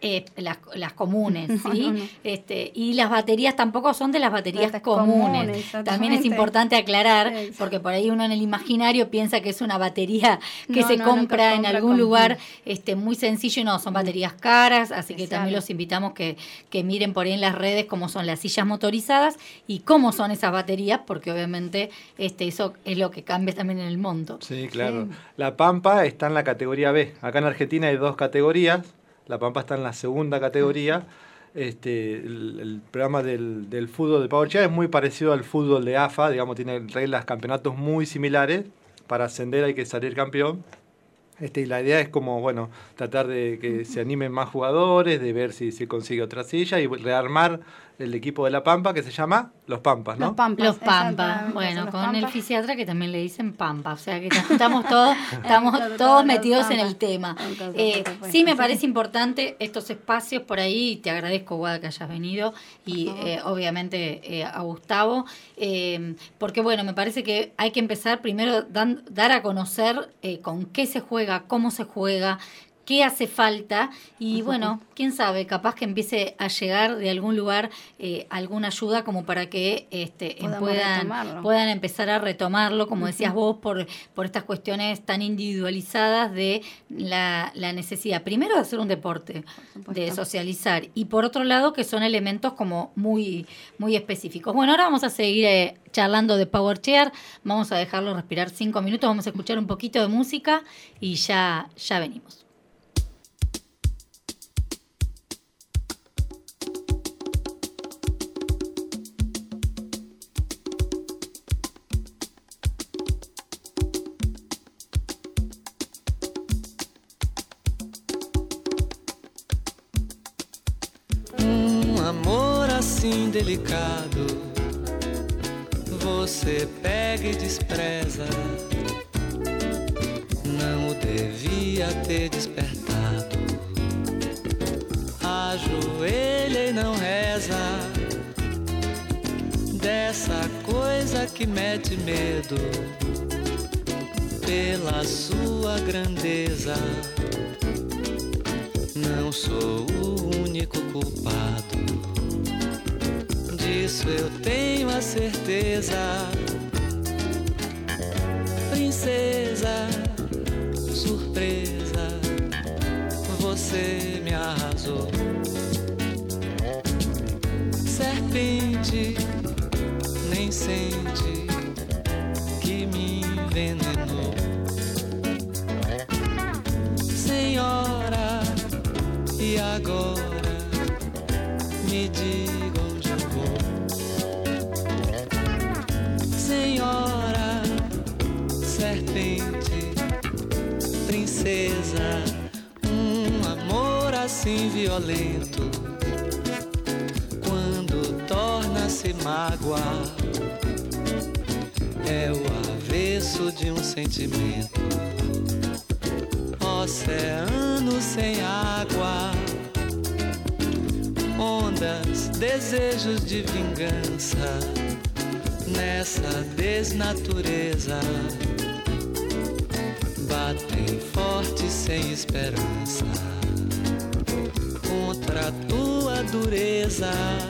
las comunes, ¿sí? Y las baterías tampoco son de las baterías comunes. También es importante aclarar, porque por ahí uno en el imaginario piensa que es una batería que se compra en algún lugar muy sencillo, y no, son baterías caras, así que también los invitamos que miren por ahí en las redes cómo son las sillas motorizadas y cómo son esas baterías, porque obviamente eso es lo que cambia también en el monto. Sí, claro. La Pampa está en la categoría B. Acá en Argentina hay 2 categorías. La Pampa está en la segunda categoría. El programa del fútbol de Power Chair es muy parecido al fútbol de AFA, digamos, tiene reglas, campeonatos muy similares. Para ascender hay que salir campeón. Y la idea es como, bueno, tratar de que se animen más jugadores, de ver si se consigue otra silla y rearmar el equipo de La Pampa, que se llama Los Pampas, ¿no? Los Pampas. Bueno, con el fisiatra que también le dicen Pampa, o sea que estamos todos metidos en el tema. Sí, me parece importante estos espacios por ahí, te agradezco, Guada, que hayas venido, y obviamente a Gustavo, porque bueno, me parece que hay que empezar primero dar a conocer con qué se juega, cómo se juega, qué hace falta, y bueno, quién sabe, capaz que empiece a llegar de algún lugar alguna ayuda como para que puedan empezar a retomarlo, como decías vos, por estas cuestiones tan individualizadas de la necesidad, primero de hacer un deporte, de socializar, y por otro lado que son elementos como muy, muy específicos. Bueno, ahora vamos a seguir charlando de Power Chair, vamos a dejarlo respirar 5 minutos, vamos a escuchar un poquito de música y ya venimos. Delicado, você pega e despreza. Não o devia ter despertado. Ajoelha e não reza. Dessa coisa que mete medo pela sua grandeza. Não sou o único culpado. Disso eu tenho a certeza. Princesa, surpresa, você me arrasou. Serpente, nem sente que me envenenou. Senhora, e agora me diga onde eu vou. Senhora, serpente, princesa, amor assim violento, quando torna-se mágoa, é o avesso de um sentimento. Oceano sem água, ondas, desejos de vingança, nessa desnatureza, batem forte sem esperança, contra a tua dureza.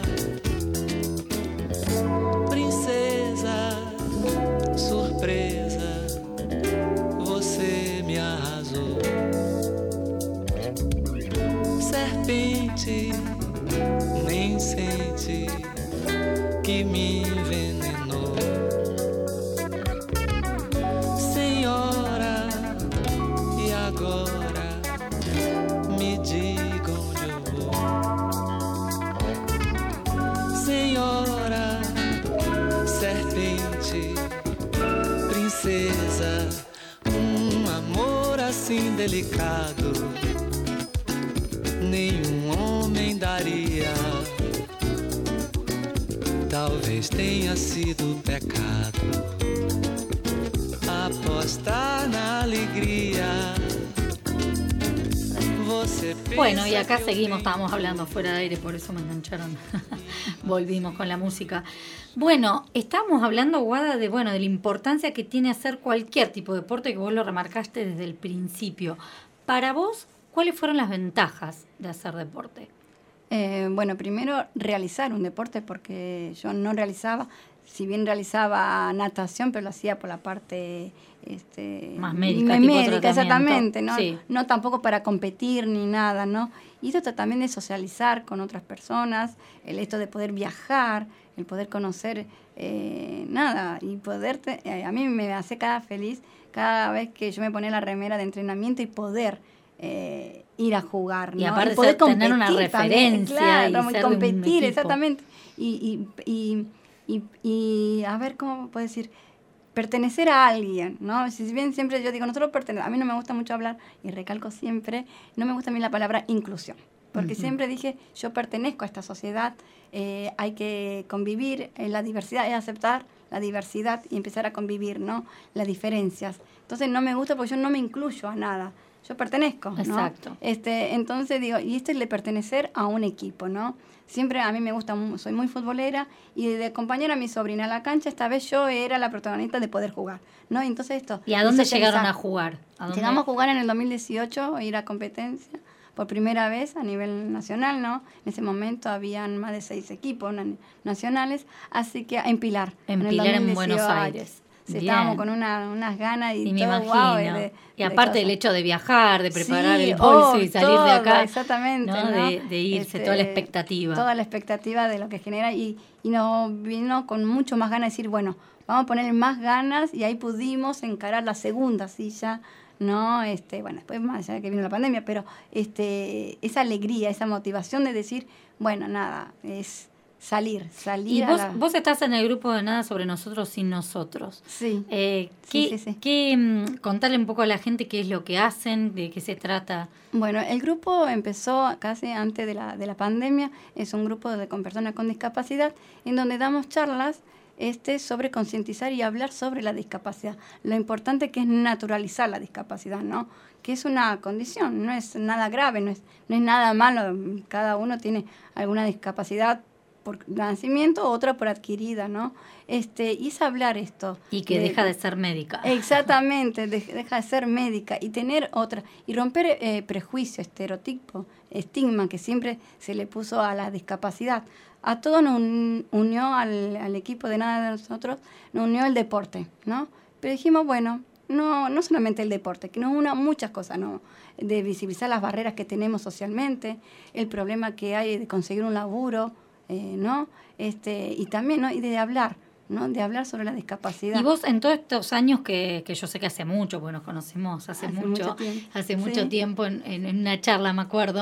Princesa, surpresa, você me arrasou. Serpente, nem sente que me envenenou. Senhora, e agora me diga onde eu vou. Senhora, serpente, princesa, amor assim delicado nenhum homem daria. Talvez tenha sido pecado apostar na alegría. Bueno, y acá seguimos, estábamos hablando fuera de aire, por eso me engancharon. Volvimos con la música. Bueno, estamos hablando, Guada, de la importancia que tiene hacer cualquier tipo de deporte, que vos lo remarcaste desde el principio. Para vos, ¿cuáles fueron las ventajas de hacer deporte? Bueno, primero realizar un deporte, porque yo no realizaba, si bien realizaba natación, pero lo hacía por la parte más médica, exactamente, ¿no? Sí. No tampoco para competir ni nada, ¿no? Y esto también de socializar con otras personas, el esto de poder viajar, el poder conocer nada, y poder, a mí me hace feliz cada vez que yo me ponía la remera de entrenamiento y poder ir a jugar, ¿no? Y aparte y poder tener una referencia también, claro, y ser competir, un exactamente. Y a ver, ¿cómo puedo decir? Pertenecer a alguien, ¿no? Si bien siempre yo digo, nosotros pertenecemos, a mí no me gusta mucho hablar, y recalco siempre, no me gusta a mí la palabra inclusión, porque siempre dije, yo pertenezco a esta sociedad, hay que convivir, la diversidad es aceptar la diversidad y empezar a convivir, ¿no? Las diferencias. Entonces no me gusta porque yo no me incluyo a nada, yo pertenezco, ¿no? Exacto. Entonces digo, y esto es de pertenecer a un equipo, ¿no? Siempre a mí me gusta, soy muy futbolera, y de acompañar a mi sobrina a la cancha, esta vez yo era la protagonista de poder jugar, ¿no? Y entonces esto... ¿Y a dónde llegaron a jugar? Llegamos a jugar en el 2018, ir a competencia, por primera vez a nivel nacional, ¿no? En ese momento habían más de 6 equipos nacionales, así que en Pilar. En Pilar, en Buenos Aires. Sí, estábamos con unas ganas y me todo, imagino. Wow, y aparte del hecho de viajar, de preparar el bolso bolso y salir de acá. Exactamente, ¿no? De irse, toda la expectativa. Toda la expectativa de lo que genera, y nos vino con mucho más ganas de decir, bueno, vamos a poner más ganas, y ahí pudimos encarar la segunda silla, ¿no? Bueno, después más allá que vino la pandemia, pero esa alegría, esa motivación de decir, bueno, nada, es... Salir. Y vos estás en el grupo de Nada sobre Nosotros sin Nosotros. Sí. Contarle un poco a la gente qué es lo que hacen, de qué se trata. Bueno, el grupo empezó casi antes de la pandemia. Es un grupo con personas con discapacidad, en donde damos charlas sobre concientizar y hablar sobre la discapacidad. Lo importante que es naturalizar la discapacidad, ¿no? Que es una condición, no es nada grave, no es nada malo. Cada uno tiene alguna discapacidad por nacimiento, otra por adquirida, ¿no? Y es hablar esto. Y que deja de ser médica. Exactamente, deja de ser médica y tener otra, y romper prejuicio, estereotipo, estigma que siempre se le puso a la discapacidad. A todos nos unió al equipo de Nada de Nosotros, nos unió el deporte, ¿no? Pero dijimos, bueno, no solamente el deporte, que nos une muchas cosas, ¿no? De visibilizar las barreras que tenemos socialmente, el problema que hay de conseguir un laburo, ¿no? Y también, ¿no? Y de hablar, ¿no? De hablar sobre la discapacidad. Y vos, en todos estos años que yo sé que hace mucho, porque nos conocimos hace mucho tiempo en una charla, me acuerdo,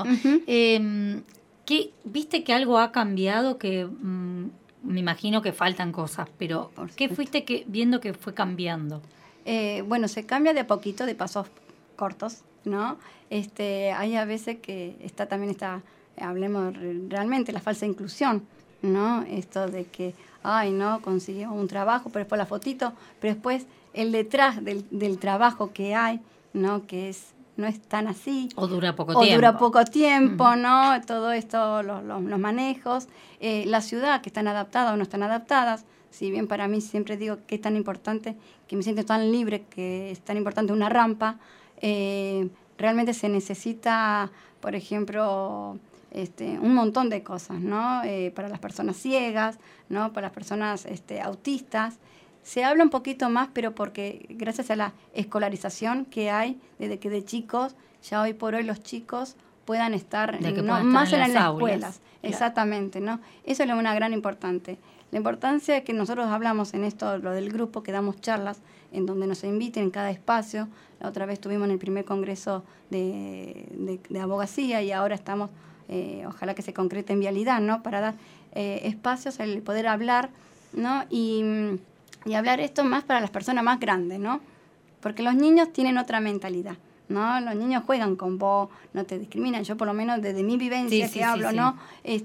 ¿viste que algo ha cambiado? Que me imagino que faltan cosas, pero ¿qué fuiste viendo que fue cambiando? Bueno, se cambia de a poquito, de pasos cortos, ¿no? Hay a veces que hablemos realmente, la falsa inclusión, ¿no? Esto de que, no, consiguió un trabajo, pero después la fotito, pero después el detrás del trabajo que hay, ¿no? Que no es tan así. O dura poco tiempo, ¿no? Todo esto, los manejos, la ciudad, que están adaptadas o no están adaptadas. Si bien para mí siempre digo que es tan importante, que me siento tan libre, que es tan importante una rampa, realmente se necesita, por ejemplo, un montón de cosas, ¿no? Para las personas ciegas, ¿no? Para las personas autistas. Se habla un poquito más, pero porque gracias a la escolarización que hay, desde que de chicos, ya hoy por hoy los chicos puedan estar más en las escuelas. Exactamente, ¿no? Eso es una gran importante. La importancia es que nosotros hablamos en esto, lo del grupo, que damos charlas en donde nos inviten en cada espacio. La otra vez estuvimos en el primer congreso de abogacía, y ahora estamos, ojalá que se concrete en vialidad, ¿no? Para dar espacios, el poder hablar, ¿no? Y hablar esto más para las personas más grandes, ¿no? Porque los niños tienen otra mentalidad, ¿no? Los niños juegan con vos, no te discriminan. Yo por lo menos desde mi vivencia hablo, ¿no?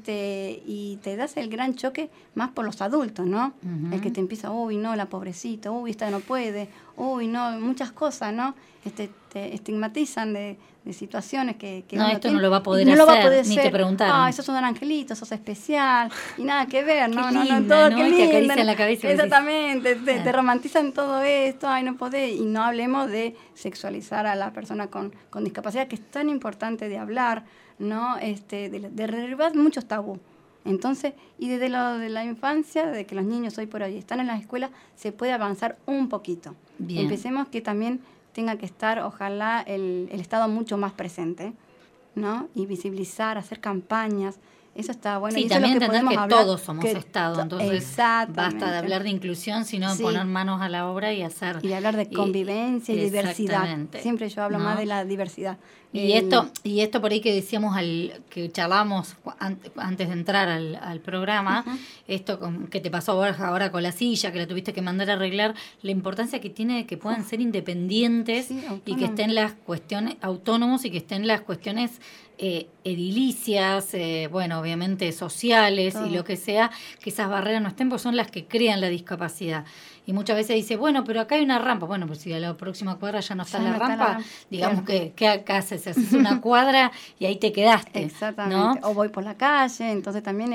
Y te das el gran choque más por los adultos, ¿no? Uh-huh. El que te empieza, uy, no, la pobrecita, uy, esta no puede, uy, no, muchas cosas, ¿no? Te estigmatizan de situaciones que no, uno esto tiene, no lo va a poder no hacer, lo va a poder ni hacer. te preguntaron. Sos un angelito, sos especial, y nada que ver, ¿no? Qué No, linda, todo, ¿no? qué Y te linda. acarician la cabeza y Exactamente, decís, te romantizan todo esto, ay, no podés, y no hablemos de sexualizar a la persona con discapacidad, que es tan importante de hablar, ¿no? De derribar muchos tabú. Entonces, y desde de la infancia, de que los niños hoy por hoy están en las escuelas, se puede avanzar un poquito. Bien. Empecemos que también tenga que estar, ojalá, el Estado mucho más presente, ¿no? Y visibilizar, hacer campañas. Eso está bueno. Sí, y también eso es lo que entender que hablar, todos somos Estado, entonces basta de hablar de inclusión, sino sí, poner manos a la obra y hacer... Y de hablar de convivencia y diversidad. Siempre yo hablo más de la diversidad. Y esto por ahí que decíamos, que charlamos antes de entrar al programa, esto que te pasó ahora con la silla, que la tuviste que mandar a arreglar, la importancia que tiene de que puedan ser independientes y que estén las cuestiones autónomos y que estén las cuestiones edilicias, bueno, obviamente sociales y lo que sea, que esas barreras no estén, porque son las que crean la discapacidad. Y muchas veces dice, bueno, pero acá hay una rampa. Bueno, pues si a la próxima cuadra ya no está la rampa, digamos que ¿qué acá haces? Haces una cuadra y ahí te quedaste. Exactamente. ¿No? O voy por la calle, entonces también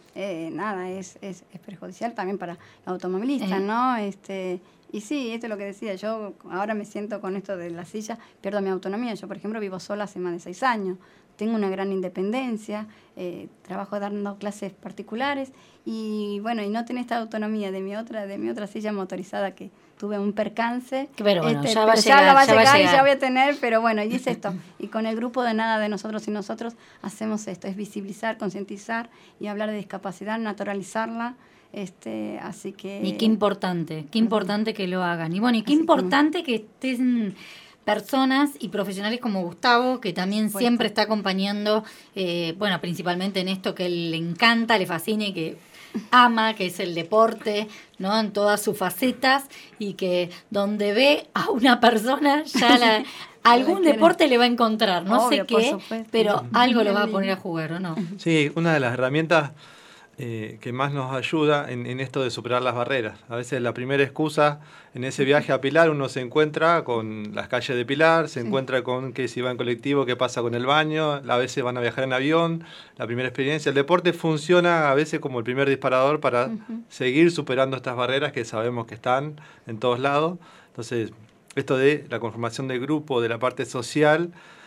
es perjudicial también para la automovilista, ¿no? Y sí, esto es lo que decía, yo ahora me siento con esto de la silla, pierdo mi autonomía. Yo, por ejemplo, vivo sola hace más de 6 años. Tengo una gran independencia, trabajo dando clases particulares y bueno, y no tener esta autonomía de mi otra silla motorizada que tuve un percance. Pero bueno, ya va a llegar y ya voy a tener, pero bueno, y es esto. Y con el grupo de Nada de Nosotros y Nosotros hacemos esto, es visibilizar, concientizar y hablar de discapacidad, naturalizarla. Así que... Y qué importante que lo hagan. Y bueno, y qué importante que estén personas y profesionales como Gustavo, que también siempre está acompañando, bueno, principalmente en esto que le encanta, le fascina y que ama, que es el deporte, ¿no? En todas sus facetas, y que donde ve a una persona ya algún deporte le va a encontrar, no sé qué, pero algo lo va a poner a jugar, ¿o no? Sí, una de las herramientas que más nos ayuda en esto de superar las barreras. A veces la primera excusa en ese viaje a Pilar, uno se encuentra con las calles de Pilar, se encuentra con que si va en colectivo, qué pasa con el baño, a veces van a viajar en avión, la primera experiencia. El deporte funciona a veces como el primer disparador para seguir superando estas barreras que sabemos que están en todos lados. Entonces, esto de la conformación del grupo, de la parte social,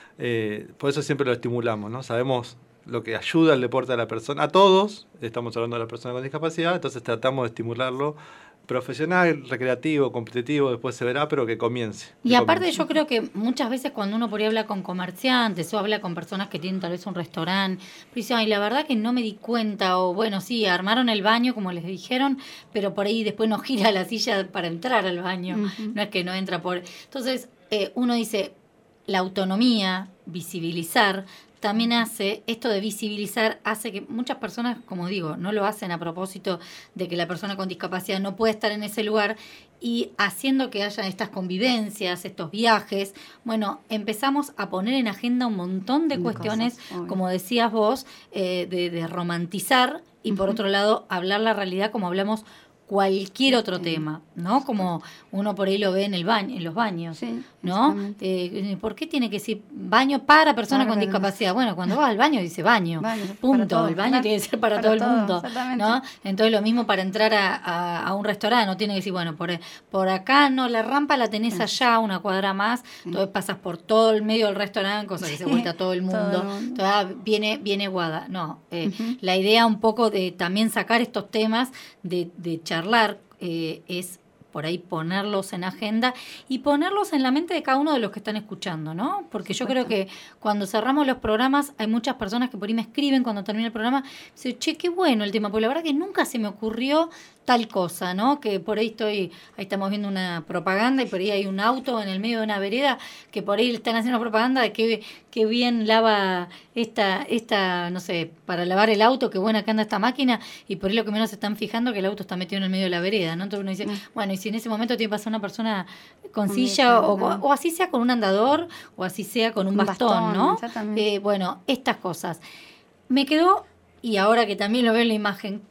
por eso siempre lo estimulamos, ¿no? Sabemos lo que ayuda al deporte a la persona, a todos, estamos hablando de la persona con discapacidad, entonces tratamos de estimularlo profesional, recreativo, competitivo, después se verá, pero que comience. Y aparte yo creo que muchas veces cuando uno por ahí habla con comerciantes o habla con personas que tienen tal vez un restaurante, dicen, ay, la verdad que no me di cuenta, o bueno, sí, armaron el baño como les dijeron, pero por ahí después no gira la silla para entrar al baño, no es que no entra por... Entonces uno dice, la autonomía, visibilizar, también hace, esto de visibilizar, hace que muchas personas, como digo, no lo hacen a propósito de que la persona con discapacidad no puede estar en ese lugar, y haciendo que haya estas convivencias, estos viajes, bueno, empezamos a poner en agenda un montón de cuestiones, como decías vos, de romantizar y por otro lado hablar la realidad como hablamos cualquier otro tema, ¿no? Como uno por ahí lo ve en el baño, en los baños, ¿no? ¿Por qué tiene que decir baño para persona con discapacidad? Bueno, cuando vas al baño dice baño, punto. El baño tiene que ser para todo el mundo, ¿no? Entonces lo mismo para entrar a un restaurante, no tiene que decir, bueno, por acá no, la rampa la tenés allá, una cuadra más, entonces pasas por todo el medio del restaurante, cosa que se vuelta todo el mundo. Entonces viene guada. No, la idea un poco de también sacar estos temas de charlar es por ahí ponerlos en agenda y ponerlos en la mente de cada uno de los que están escuchando, ¿no? Porque yo creo que cuando cerramos los programas hay muchas personas que por ahí me escriben cuando termina el programa, dicen, che, qué bueno el tema, porque la verdad que nunca se me ocurrió tal cosa, ¿no? Que por ahí ahí estamos viendo una propaganda y por ahí hay un auto en el medio de una vereda que por ahí le están haciendo propaganda de que bien lava esta, no sé, para lavar el auto, qué buena que anda esta máquina, y por ahí lo que menos se están fijando que el auto está metido en el medio de la vereda, ¿no? Entonces uno dice, bueno, y si en ese momento tiene que pasar una persona con silla o así sea con un andador o así sea con un bastón, ¿no? Bueno, estas cosas. Me quedó, y ahora que también lo veo en la imagen,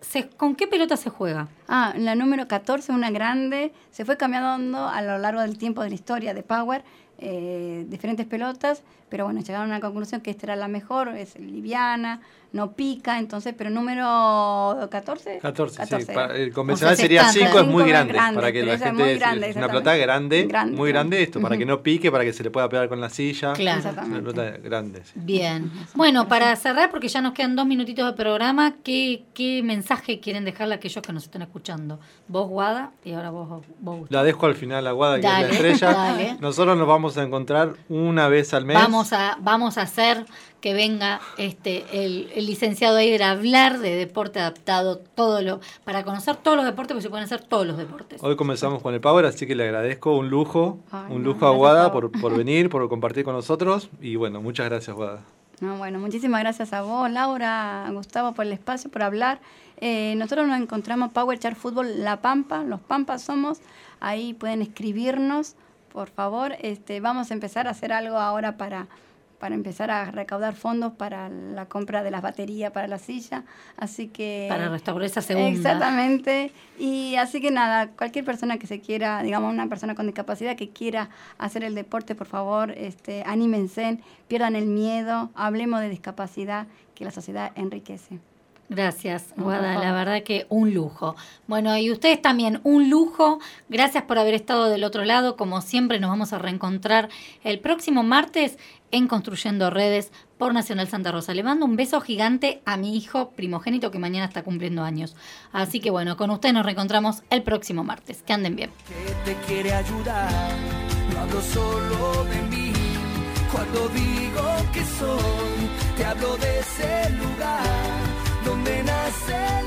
¿con qué pelota se juega? La número 14, una grande, se fue cambiando a lo largo del tiempo de la historia de Power, diferentes pelotas, pero bueno, llegaron a la conclusión que esta era la mejor, es liviana, no pica, entonces, pero número 14. 14, sí. El O convencional sea, sería estándar. 5, es muy grande, grande, para que pero la esa es gente... muy grande, es una pelota grande, muy grande, esto, para Ujú. que no pique, para que se le pueda pegar con la silla. Claro. Es una Exactamente. pelota grande, sí. Bien. Bueno, para cerrar, porque ya nos quedan 2 minutitos de programa, ¿qué mensaje quieren dejarle a aquellos que nos estén escuchando? Vos, Guada, y ahora vos Gustavo. La dejo al final a Guada, que Dale, es la estrella. dale. Nosotros nos vamos a encontrar una vez al mes. Vamos a hacer que venga el licenciado Eider a hablar de deporte adaptado, para conocer todos los deportes, porque se pueden hacer todos los deportes. Hoy comenzamos con el Power, así que le agradezco, un lujo a gracias, Guada Gustavo. por venir, por compartir con nosotros. Y bueno, muchas gracias, Guada. No, bueno, muchísimas gracias a vos, Laura, a Gustavo, por el espacio, por hablar. Nosotros nos encontramos Power Char Fútbol La Pampa, los Pampas somos, ahí pueden escribirnos, por favor. Vamos a empezar a hacer algo ahora para empezar a recaudar fondos para la compra de las baterías para la silla, así que... Para restaurar esa segunda. Exactamente, y así que nada, cualquier persona que se quiera, digamos una persona con discapacidad que quiera hacer el deporte, por favor, anímense, pierdan el miedo, hablemos de discapacidad, que la sociedad enriquece. Gracias, No, Guada, por favor. la verdad que un lujo. Bueno, y ustedes también, un lujo. Gracias por haber estado del otro lado. Como siempre, nos vamos a reencontrar el próximo martes en Construyendo Redes por Nacional Santa Rosa. Le mando un beso gigante a mi hijo primogénito que mañana está cumpliendo años. Así que bueno, con ustedes nos reencontramos el próximo martes. Que anden bien. Que te quiere ayudar, no hablo solo de mí. Cuando digo que soy, te hablo de ese lugar donde nace el